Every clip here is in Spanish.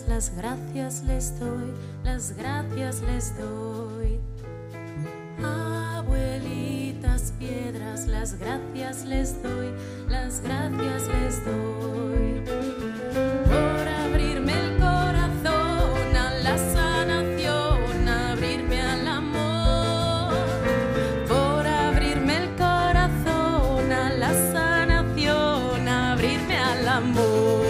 las gracias les doy, las gracias les doy. Abuelitas piedras, las gracias les doy, las gracias les doy. Por abrirme el corazón a la sanación, abrirme al amor. Por abrirme el corazón a la sanación, abrirme al amor.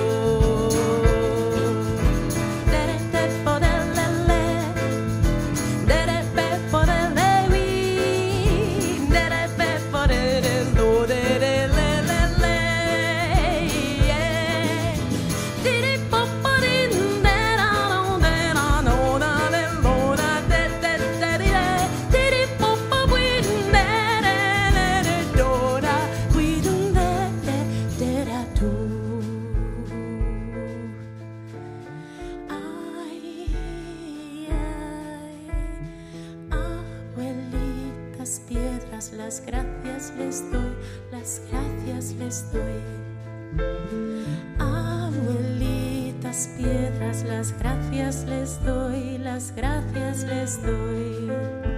Piedras, las gracias les doy, las gracias les doy. Abuelitas piedras, las gracias les doy, las gracias les doy.